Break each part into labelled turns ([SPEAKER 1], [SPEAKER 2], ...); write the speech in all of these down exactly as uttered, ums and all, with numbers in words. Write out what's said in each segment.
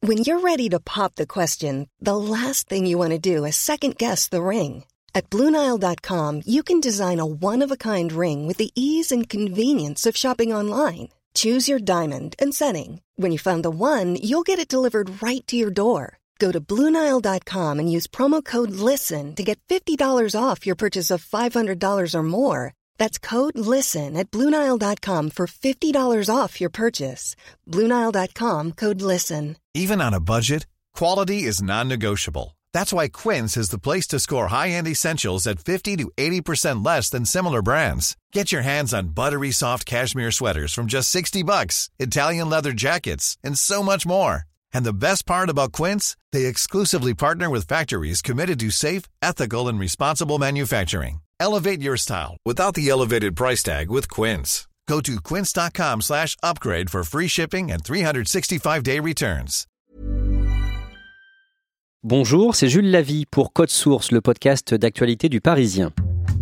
[SPEAKER 1] When you're ready to pop the question, the last thing you want to do is second-guess the ring. At Blue Nile dot com, you can design a one-of-a-kind ring with the ease and convenience of shopping online. Choose your diamond and setting. When you find the one, you'll get it delivered right to your door. Go to Blue Nile dot com and use promo code LISTEN to get fifty dollars off your purchase of five hundred dollars or more. That's code LISTEN at Blue Nile dot com for fifty dollars off your purchase. Blue Nile dot com, code LISTEN.
[SPEAKER 2] Even on a budget, quality is non-negotiable. That's why Quince is the place to score high-end essentials at fifty to eighty percent less than similar brands. Get your hands on buttery soft cashmere sweaters from just sixty bucks, Italian leather jackets, and so much more. And the best part about Quince, they exclusively partner with factories committed to safe, ethical, and responsible manufacturing. Elevate your style without the elevated price tag with Quince. Go to quince dot com slash upgrade for free shipping and three sixty-five day returns.
[SPEAKER 3] Bonjour, c'est Jules Lavie pour Code Source, le podcast d'actualité du Parisien.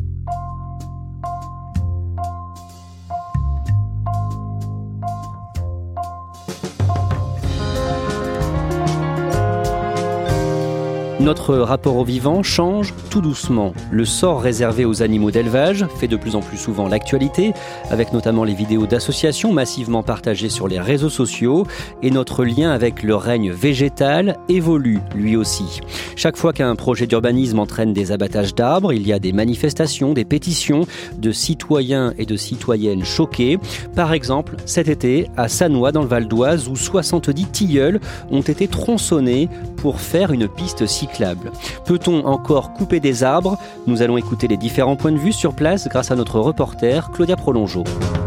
[SPEAKER 3] Notre rapport au vivant change tout doucement. Le sort réservé aux animaux d'élevage fait de plus en plus souvent l'actualité, avec notamment les vidéos d'associations massivement partagées sur les réseaux sociaux, et notre lien avec le règne végétal évolue lui aussi. Chaque fois qu'un projet d'urbanisme entraîne des abattages d'arbres, il y a des manifestations, des pétitions de citoyens et de citoyennes choqués. Par exemple, cet été, à Sannois dans le Val d'Oise, où soixante-dix tilleuls ont été tronçonnés pour faire une piste cyclable. Peut-on encore couper des arbres ? Nous allons écouter les différents points de vue sur place grâce à notre reporter Claudia Prolongeau.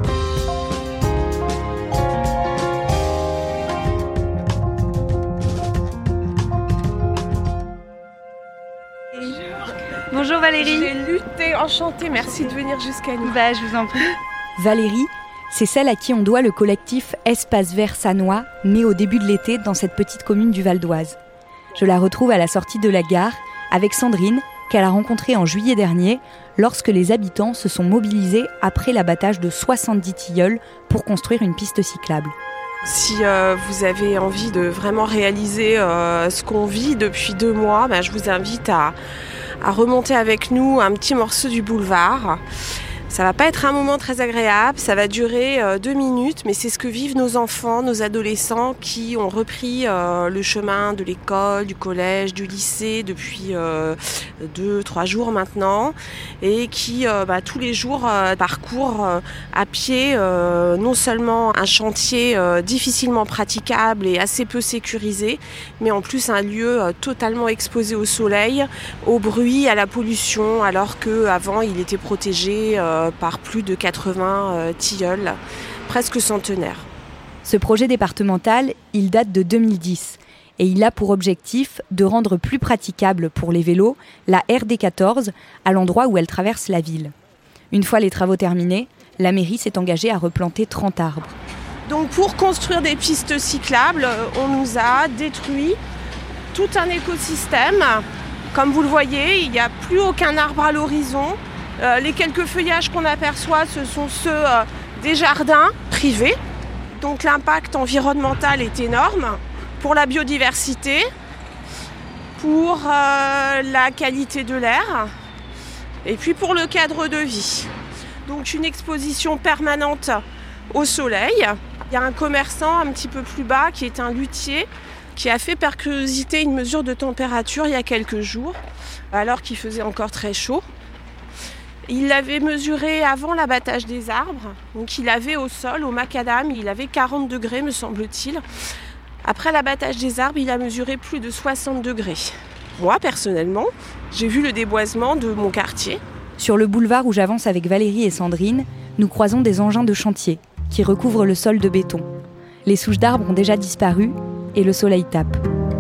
[SPEAKER 4] Bonjour Valérie.
[SPEAKER 5] J'ai lutté, enchantée, merci de venir jusqu'à nous.
[SPEAKER 4] Bah, je vous en prie.
[SPEAKER 6] Valérie, c'est celle à qui on doit le collectif Espace Vert Sannois, né au début de l'été dans cette petite commune du Val d'Oise. Je la retrouve à la sortie de la gare avec Sandrine, qu'elle a rencontrée en juillet dernier, lorsque les habitants se sont mobilisés après l'abattage de soixante-dix tilleuls pour construire une piste cyclable.
[SPEAKER 5] Si euh, vous avez envie de vraiment réaliser euh, ce qu'on vit depuis deux mois, bah, je vous invite à, à remonter avec nous un petit morceau du boulevard. Ça va pas être un moment très agréable, ça va durer euh, deux minutes, mais c'est ce que vivent nos enfants, nos adolescents qui ont repris euh, le chemin de l'école, du collège, du lycée depuis euh, deux, trois jours maintenant, et qui euh, bah, tous les jours euh, parcourent euh, à pied euh, non seulement un chantier euh, difficilement praticable et assez peu sécurisé, mais en plus un lieu euh, totalement exposé au soleil, au bruit, à la pollution, alors qu'avant il était protégé euh, par plus de quatre-vingts euh, tilleuls, presque centenaires.
[SPEAKER 6] Ce projet départemental, il date de deux mille dix et il a pour objectif de rendre plus praticable pour les vélos la R D quatorze à l'endroit où elle traverse la ville. Une fois les travaux terminés, la mairie s'est engagée à replanter trente arbres.
[SPEAKER 5] Donc pour construire des pistes cyclables, on nous a détruit tout un écosystème. Comme vous le voyez, il n'y a plus aucun arbre à l'horizon. Euh, les quelques feuillages qu'on aperçoit, ce sont ceux euh, des jardins privés. Donc l'impact environnemental est énorme pour la biodiversité, pour euh, la qualité de l'air et puis pour le cadre de vie. Donc une exposition permanente au soleil. Il y a un commerçant un petit peu plus bas qui est un luthier qui a fait par curiosité une mesure de température il y a quelques jours, alors qu'il faisait encore très chaud. Il l'avait mesuré avant l'abattage des arbres, donc il avait au sol, au macadam, il avait quarante degrés me semble-t-il. Après l'abattage des arbres, il a mesuré plus de soixante degrés. Moi, personnellement, j'ai vu le déboisement de mon quartier.
[SPEAKER 6] Sur le boulevard où j'avance avec Valérie et Sandrine, nous croisons des engins de chantier qui recouvrent le sol de béton. Les souches d'arbres ont déjà disparu et le soleil tape.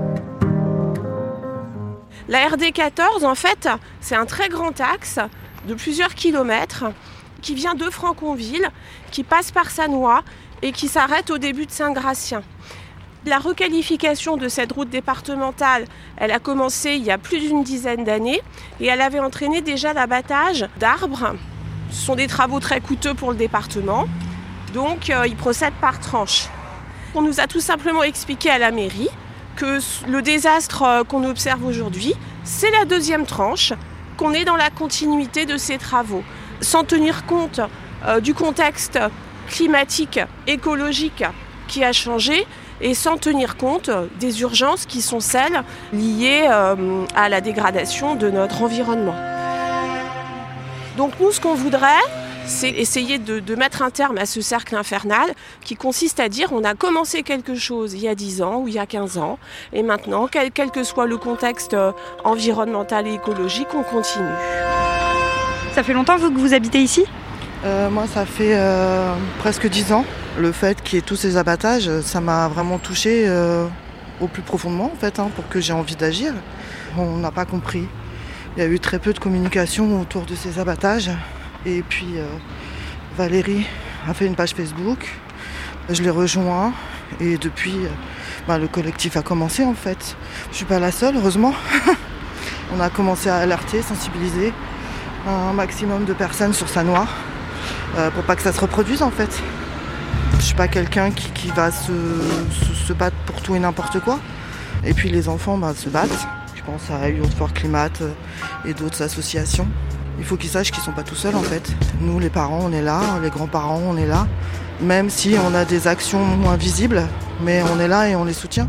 [SPEAKER 5] La R D quatorze, en fait, c'est un très grand axe de plusieurs kilomètres qui vient de Franconville, qui passe par Sannois et qui s'arrête au début de Saint-Gratien. La requalification de cette route départementale, elle a commencé il y a plus d'une dizaine d'années et elle avait entraîné déjà l'abattage d'arbres. Ce sont des travaux très coûteux pour le département, donc euh, ils procèdent par tranches. On nous a tout simplement expliqué à la mairie que le désastre qu'on observe aujourd'hui, c'est la deuxième tranche, qu'on est dans la continuité de ces travaux, sans tenir compte euh, du contexte climatique, écologique qui a changé et sans tenir compte des urgences qui sont celles liées euh, à la dégradation de notre environnement. Donc nous, ce qu'on voudrait, c'est essayer de, de mettre un terme à ce cercle infernal qui consiste à dire on a commencé quelque chose il y a dix ans ou il y a quinze ans et maintenant, quel, quel que soit le contexte environnemental et écologique, on continue.
[SPEAKER 6] Ça fait longtemps vous, que vous habitez ici ?
[SPEAKER 4] euh, Moi, ça fait euh, presque dix ans. Le fait qu'il y ait tous ces abattages, ça m'a vraiment touchée euh, au plus profondément en fait, hein, pour que j'ai envie d'agir. On n'a pas compris. Il y a eu très peu de communication autour de ces abattages. Et puis euh, Valérie a fait une page Facebook, je l'ai rejoint et depuis euh, bah, le collectif a commencé en fait. Je ne suis pas la seule, heureusement. On a commencé à alerter, sensibiliser un maximum de personnes sur Sannois euh, pour pas que ça se reproduise en fait. Je ne suis pas quelqu'un qui, qui va se, se, se battre pour tout et n'importe quoi. Et puis les enfants bah, se battent. Je pense à Youth for Climate et d'autres associations. Il faut qu'ils sachent qu'ils ne sont pas tout seuls en fait. Nous les parents on est là, les grands-parents on est là. Même si on a des actions moins visibles, mais on est là et on les soutient.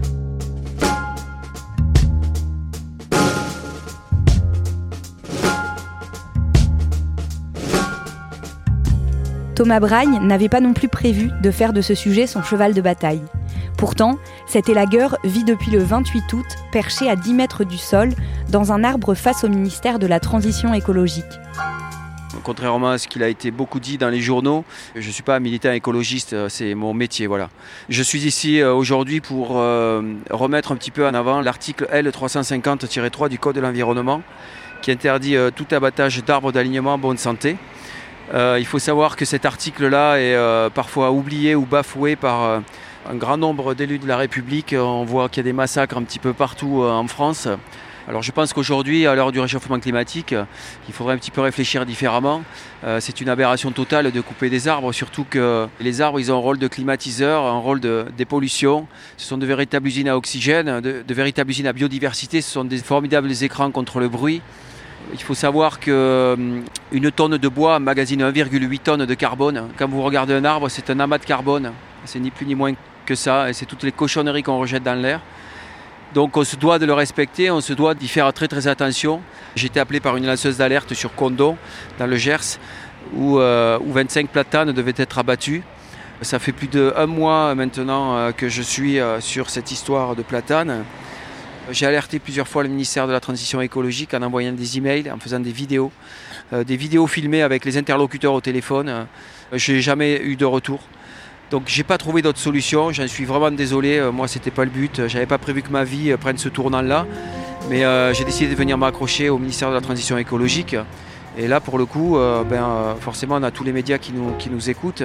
[SPEAKER 6] Thomas Bragne n'avait pas non plus prévu de faire de ce sujet son cheval de bataille. Pourtant, cet élagueur vit depuis le vingt-huit août, perché à dix mètres du sol, dans un arbre face au ministère de la Transition écologique.
[SPEAKER 7] Contrairement à ce qu'il a été beaucoup dit dans les journaux, je ne suis pas un militant écologiste, c'est mon métier. Voilà. Je suis ici aujourd'hui pour remettre un petit peu en avant l'article L trois cent cinquante tiret trois du Code de l'environnement qui interdit tout abattage d'arbres d'alignement bonne santé. Euh, il faut savoir que cet article-là est euh, parfois oublié ou bafoué par euh, un grand nombre d'élus de la République. On voit qu'il y a des massacres un petit peu partout euh, en France. Alors je pense qu'aujourd'hui, à l'heure du réchauffement climatique, il faudrait un petit peu réfléchir différemment. Euh, c'est une aberration totale de couper des arbres, surtout que les arbres ils ont un rôle de climatiseur, un rôle de dépollution. Ce sont de véritables usines à oxygène, de, de véritables usines à biodiversité. Ce sont des formidables écrans contre le bruit. Il faut savoir qu'une tonne de bois emmagasine un virgule huit tonnes de carbone. Quand vous regardez un arbre, c'est un amas de carbone. C'est ni plus ni moins que ça. Et c'est toutes les cochonneries qu'on rejette dans l'air. Donc on se doit de le respecter, on se doit d'y faire très très attention. J'ai été appelé par une lanceuse d'alerte sur Condom, dans le Gers, où, euh, où vingt-cinq platanes devaient être abattus. Ça fait plus d'un mois maintenant euh, que je suis euh, sur cette histoire de platanes. J'ai alerté plusieurs fois le ministère de la Transition écologique en envoyant des emails, en faisant des vidéos, euh, des vidéos filmées avec les interlocuteurs au téléphone. Euh, je n'ai jamais eu de retour. Donc j'ai pas trouvé d'autre solution, j'en suis vraiment désolé, euh, moi c'était pas le but, j'avais pas prévu que ma vie euh, prenne ce tournant-là. Mais euh, j'ai décidé de venir m'accrocher au ministère de la Transition écologique. Et là pour le coup, euh, ben, euh, forcément on a tous les médias qui nous, qui nous écoutent.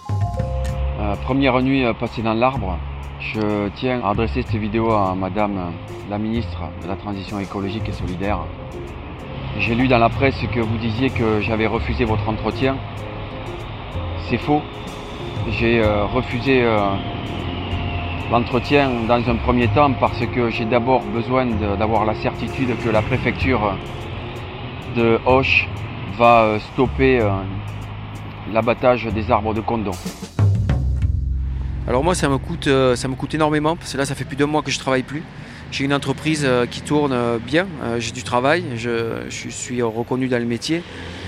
[SPEAKER 7] Euh, première nuit euh, passée dans l'arbre. Je tiens à adresser cette vidéo à Madame la ministre de la Transition écologique et solidaire. J'ai lu dans la presse que vous disiez que j'avais refusé votre entretien. C'est faux. J'ai euh, refusé euh, l'entretien dans un premier temps parce que j'ai d'abord besoin de, d'avoir la certitude que la préfecture de Auch va euh, stopper euh, l'abattage des arbres de Condom. Alors moi ça me coûte, ça me coûte énormément parce que là ça fait plus d'un mois que je ne travaille plus. J'ai une entreprise qui tourne bien, j'ai du travail, je, je suis reconnu dans le métier.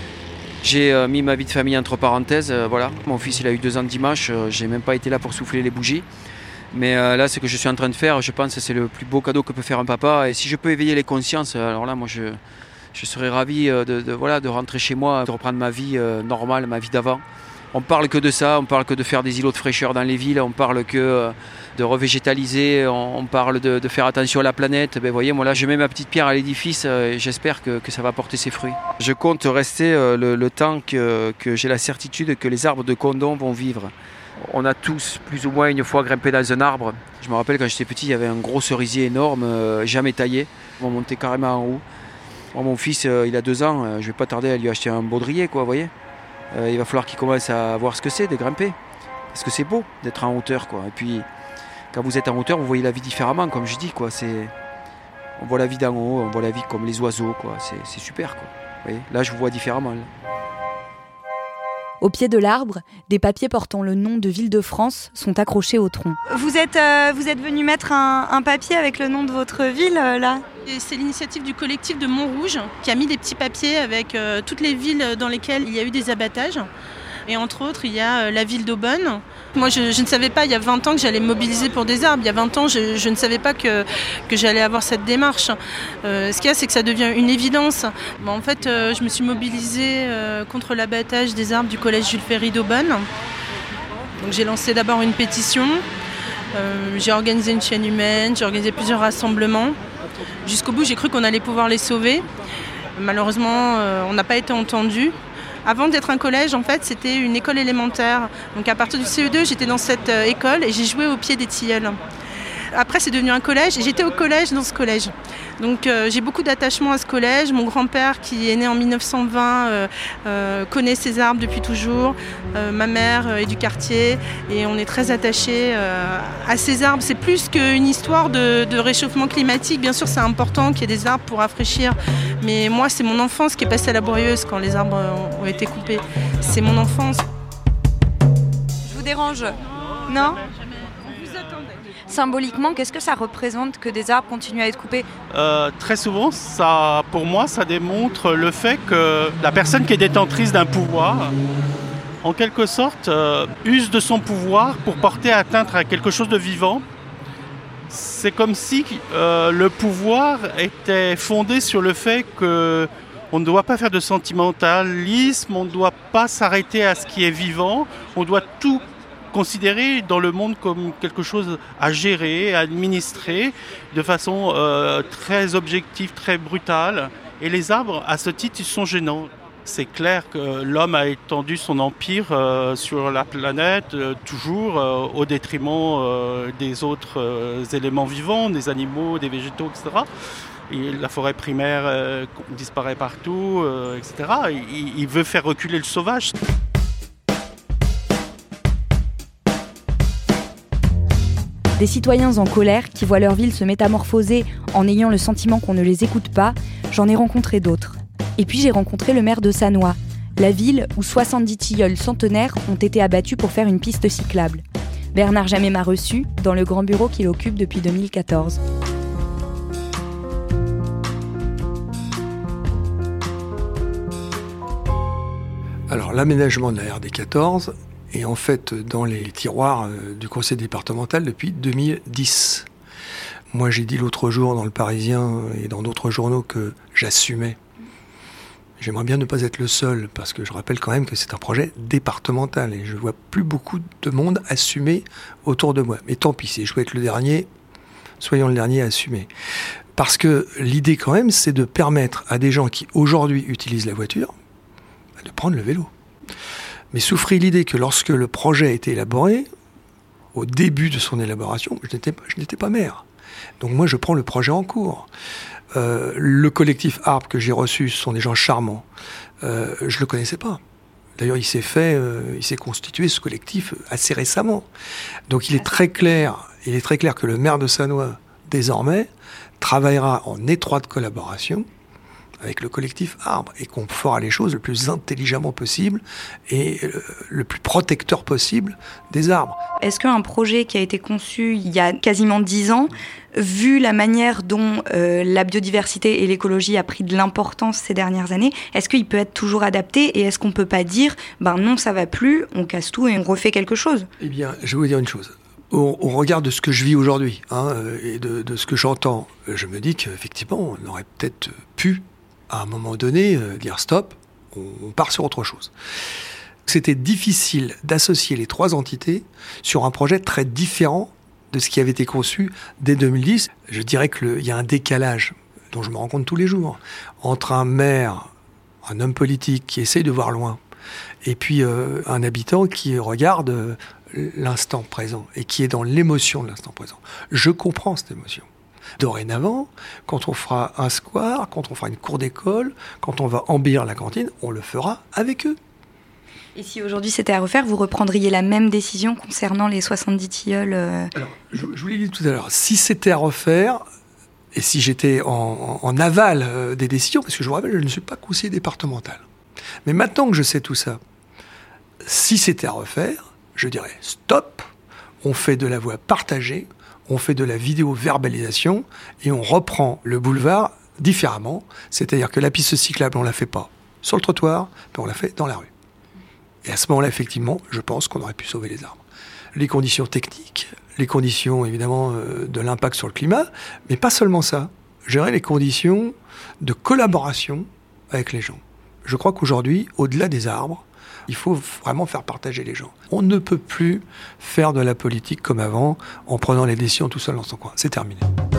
[SPEAKER 7] J'ai mis ma vie de famille entre parenthèses, voilà. Mon fils il a eu deux ans dimanche, j'ai même pas été là pour souffler les bougies. Mais là ce que je suis en train de faire, je pense que c'est le plus beau cadeau que peut faire un papa. Et si je peux éveiller les consciences, alors là moi je, je serais ravi de, de, voilà, de rentrer chez moi, de reprendre ma vie normale, ma vie d'avant. On parle que de ça, on parle que de faire des îlots de fraîcheur dans les villes, on parle que de revégétaliser, on parle de, de faire attention à la planète. Ben, voyez, moi là je mets ma petite pierre à l'édifice et j'espère que, que ça va porter ses fruits. Je compte rester le, le temps que, que j'ai la certitude que les arbres de Condom vont vivre. On a tous plus ou moins une fois grimpé dans un arbre. Je me rappelle quand j'étais petit, il y avait un gros cerisier énorme, jamais taillé. On montait carrément en haut. Moi, mon fils, il a deux ans, je vais pas tarder à lui acheter un baudrier, quoi, vous voyez. Euh, il va falloir qu'il commence à voir ce que c'est de grimper. Parce que c'est beau d'être en hauteur, quoi. Et puis, Quand vous êtes en hauteur, vous voyez la vie différemment, comme je dis, quoi. C'est... On voit la vie d'en haut, on voit la vie comme les oiseaux, quoi. C'est, c'est super, quoi. Vous voyez, là, je vous vois différemment. Là.
[SPEAKER 6] Au pied de l'arbre, des papiers portant le nom de Ville-de-France sont accrochés au tronc.
[SPEAKER 8] Vous êtes, euh, vous êtes venu mettre un, un papier avec le nom de votre ville, euh, là ?
[SPEAKER 9] Et c'est l'initiative du collectif de Montrouge qui a mis des petits papiers avec euh, toutes les villes dans lesquelles il y a eu des abattages. Et entre autres, il y a euh, la ville d'Aubonne. Moi, je, je ne savais pas, il y a vingt ans, que j'allais me mobiliser pour des arbres. Il y a vingt ans, je, je ne savais pas que, que j'allais avoir cette démarche. Euh, ce qu'il y a, c'est que ça devient une évidence. Bon, en fait, euh, je me suis mobilisée euh, contre l'abattage des arbres du collège Jules Ferry d'Aubonne. Donc, j'ai lancé d'abord une pétition. Euh, j'ai organisé une chaîne humaine, j'ai organisé plusieurs rassemblements. Jusqu'au bout, j'ai cru qu'on allait pouvoir les sauver. Malheureusement, euh, on n'a pas été entendus. Avant d'être un collège, en fait, c'était une école élémentaire. Donc à partir du C E deux, j'étais dans cette euh, école et j'ai joué au pied des tilleuls. Après, c'est devenu un collège et j'étais au collège dans ce collège. Donc euh, j'ai beaucoup d'attachement à ce collège. Mon grand-père, qui est né en mille neuf cent vingt, euh, euh, connaît ces arbres depuis toujours. Euh, ma mère euh, est du quartier et on est très attachés euh, à ces arbres. C'est plus qu'une histoire de, de réchauffement climatique. Bien sûr, c'est important qu'il y ait des arbres pour rafraîchir. Mais moi, c'est mon enfance qui est passée à la Bourrieuse quand les arbres ont été coupés. C'est mon enfance.
[SPEAKER 8] Je vous dérange ? Non ? Symboliquement, qu'est-ce que ça représente que des arbres continuent à être coupés ?
[SPEAKER 10] euh, Très souvent, ça, pour moi, ça démontre le fait que la personne qui est détentrice d'un pouvoir, en quelque sorte, euh, use de son pouvoir pour porter atteinte à quelque chose de vivant. C'est comme si euh, le pouvoir était fondé sur le fait qu'on ne doit pas faire de sentimentalisme, on ne doit pas s'arrêter à ce qui est vivant, on doit tout considéré dans le monde comme quelque chose à gérer, à administrer de façon euh, très objective, très brutale. Et les arbres, à ce titre, ils sont gênants. C'est clair que l'homme a étendu son empire euh, sur la planète, euh, toujours euh, au détriment euh, des autres euh, éléments vivants, des animaux, des végétaux, et cetera. Et la forêt primaire euh, disparaît partout, euh, et cetera. Il, il veut faire reculer le sauvage.
[SPEAKER 6] Des citoyens en colère qui voient leur ville se métamorphoser en ayant le sentiment qu'on ne les écoute pas, j'en ai rencontré d'autres. Et puis j'ai rencontré le maire de Sannois, la ville où soixante-dix tilleuls centenaires ont été abattus pour faire une piste cyclable. Bernard Jamet m'a reçu dans le grand bureau qu'il occupe depuis deux mille quatorze.
[SPEAKER 11] Alors l'aménagement de la R D quatorze est en fait dans les tiroirs du conseil départemental depuis deux mille dix. Moi j'ai dit l'autre jour dans le Parisien et dans d'autres journaux que j'assumais. J'aimerais bien ne pas être le seul, parce que je rappelle quand même que c'est un projet départemental et je vois plus beaucoup de monde assumer autour de moi. Mais tant pis, si je veux être le dernier, soyons le dernier à assumer. Parce que l'idée quand même, c'est de permettre à des gens qui aujourd'hui utilisent la voiture de prendre le vélo. Mais souffrit l'idée que lorsque le projet a été élaboré, au début de son élaboration, je n'étais pas, je n'étais pas maire. Donc moi, je prends le projet en cours. Euh, le collectif Arbre que j'ai reçu, ce sont des gens charmants. Euh, je ne le connaissais pas. D'ailleurs, il s'est fait, euh, il s'est constitué ce collectif assez récemment. Donc il est très clair, il est très clair que le maire de Sannois, désormais, travaillera en étroite collaboration avec le collectif Arbre, et qu'on fera les choses le plus intelligemment possible et le plus protecteur possible des arbres.
[SPEAKER 8] Est-ce qu'un projet qui a été conçu il y a quasiment dix ans, vu la manière dont euh, la biodiversité et l'écologie a pris de l'importance ces dernières années, est-ce qu'il peut être toujours adapté, et est-ce qu'on ne peut pas dire ben non, ça va plus, on casse tout et on refait quelque chose ?
[SPEAKER 11] Eh bien, je vais vous dire une chose. Au, au regard de ce que je vis aujourd'hui, hein, et de, de ce que j'entends, je me dis qu'effectivement, on aurait peut-être pu à un moment donné, euh, dire stop, on, on part sur autre chose. C'était difficile d'associer les trois entités sur un projet très différent de ce qui avait été conçu dès deux mille dix. Je dirais qu'il y a un décalage, dont je me rends compte tous les jours, entre un maire, un homme politique qui essaye de voir loin, et puis euh, un habitant qui regarde euh, l'instant présent, et qui est dans l'émotion de l'instant présent. Je comprends cette émotion. Dorénavant, quand on fera un square, quand on fera une cour d'école, quand on va embellir la cantine, on le fera avec eux.
[SPEAKER 8] Et si aujourd'hui c'était à refaire, vous reprendriez la même décision concernant les soixante-dix tilleuls euh...
[SPEAKER 11] Alors, je, je vous l'ai dit tout à l'heure, si c'était à refaire, et si j'étais en, en, en aval euh, des décisions, parce que je vous rappelle, je ne suis pas conseiller départemental. Mais maintenant que je sais tout ça, si c'était à refaire, je dirais stop, on fait de la voie partagée, on fait de la vidéo-verbalisation, et on reprend le boulevard différemment, c'est-à-dire que la piste cyclable, on ne la fait pas sur le trottoir, mais on la fait dans la rue. Et à ce moment-là, effectivement, je pense qu'on aurait pu sauver les arbres. Les conditions techniques, les conditions, évidemment, euh, de l'impact sur le climat, mais pas seulement ça. Gérer les conditions de collaboration avec les gens. Je crois qu'aujourd'hui, au-delà des arbres, il faut vraiment faire partager les gens. On ne peut plus faire de la politique comme avant, en prenant les décisions tout seul dans son coin. C'est terminé.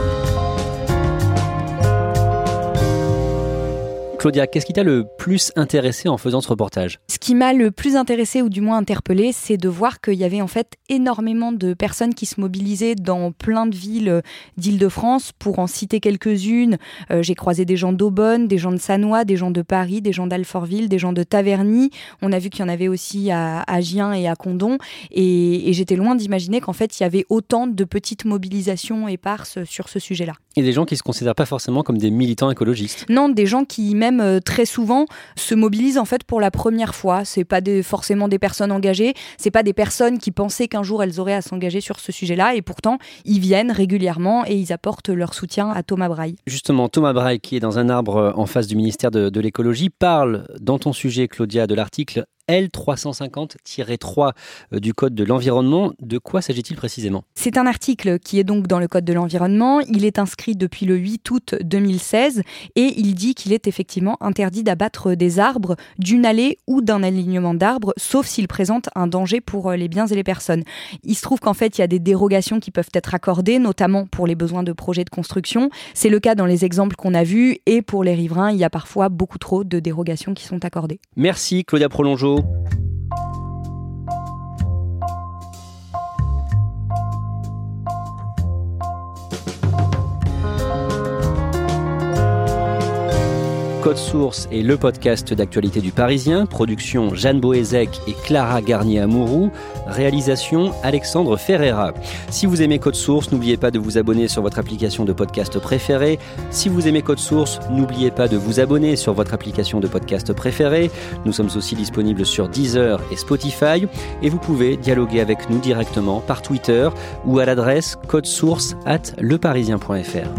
[SPEAKER 3] Claudia, qu'est-ce qui t'a le plus intéressé en faisant ce reportage ?
[SPEAKER 6] Ce qui m'a le plus intéressé, ou du moins interpellé, c'est de voir qu'il y avait en fait énormément de personnes qui se mobilisaient dans plein de villes d'Île-de-France. Pour en citer quelques-unes, euh, j'ai croisé des gens d'Aubonne, des gens de Sannois, des gens de Paris, des gens d'Alfortville, des gens de Taverny. On a vu qu'il y en avait aussi à, à Gien et à Condom. Et, et j'étais loin d'imaginer qu'en fait, il y avait autant de petites mobilisations éparses sur ce sujet-là.
[SPEAKER 3] Et des gens qui ne se considèrent pas forcément comme des militants écologistes.
[SPEAKER 6] Non, des gens qui même euh, très souvent se mobilisent en fait pour la première fois. C'est pas des, forcément des personnes engagées, c'est pas des personnes qui pensaient qu'un jour elles auraient à s'engager sur ce sujet-là, et pourtant ils viennent régulièrement et ils apportent leur soutien à Thomas Braille.
[SPEAKER 3] Justement, Thomas Braille, qui est dans un arbre en face du ministère de, de l'écologie, parle dans ton sujet, Claudia, de l'article L trois cent cinquante tiret trois du Code de l'environnement. De quoi s'agit-il précisément ?
[SPEAKER 6] C'est un article qui est donc dans le Code de l'environnement. Il est inscrit depuis le huit août deux mille seize et il dit qu'il est effectivement interdit d'abattre des arbres d'une allée ou d'un alignement d'arbres, sauf s'ils présentent un danger pour les biens et les personnes. Il se trouve qu'en fait, il y a des dérogations qui peuvent être accordées, notamment pour les besoins de projets de construction. C'est le cas dans les exemples qu'on a vus, et pour les riverains, il y a parfois beaucoup trop de dérogations qui sont accordées.
[SPEAKER 3] Merci Claudia Prolongeau. Code Source est le podcast d'actualité du Parisien. Production Jeanne Boézek et Clara Garnier-Amouroux. Réalisation Alexandre Ferreira. Si vous aimez Code Source, n'oubliez pas de vous abonner sur votre application de podcast préférée. Si vous aimez Code Source, n'oubliez pas de vous abonner sur votre application de podcast préférée. Nous sommes aussi disponibles sur Deezer et Spotify. Et vous pouvez dialoguer avec nous directement par Twitter ou à l'adresse codesource arobase leparisien point f r.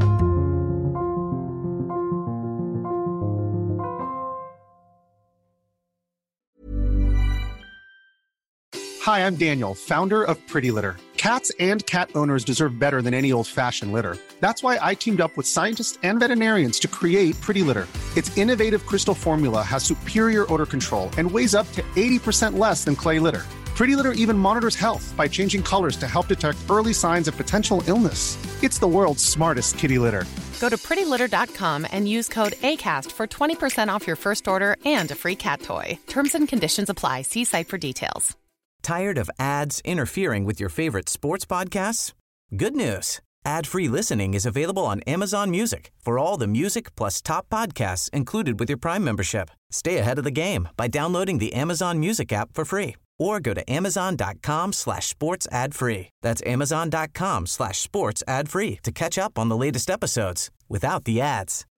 [SPEAKER 12] Hi, I'm Daniel, founder of Pretty Litter. Cats and cat owners deserve better than any old-fashioned litter. That's why I teamed up with scientists and veterinarians to create Pretty Litter. Its innovative crystal formula has superior odor control and weighs up to eighty percent less than clay litter. Pretty Litter even monitors health by changing colors to help detect early signs of potential illness. It's the world's smartest kitty litter.
[SPEAKER 13] Go to pretty litter dot com and use code ACAST for twenty percent off your first order and a free cat toy. Terms and conditions apply. See site for details.
[SPEAKER 14] Tired of ads interfering with your favorite sports podcasts? Good news. Ad-free listening is available on Amazon Music for all the music plus top podcasts included with your Prime membership. Stay ahead of the game by downloading the Amazon Music app for free or go to amazon.com slash sports ad free. That's amazon.com slash sports ad free to catch up on the latest episodes without the ads.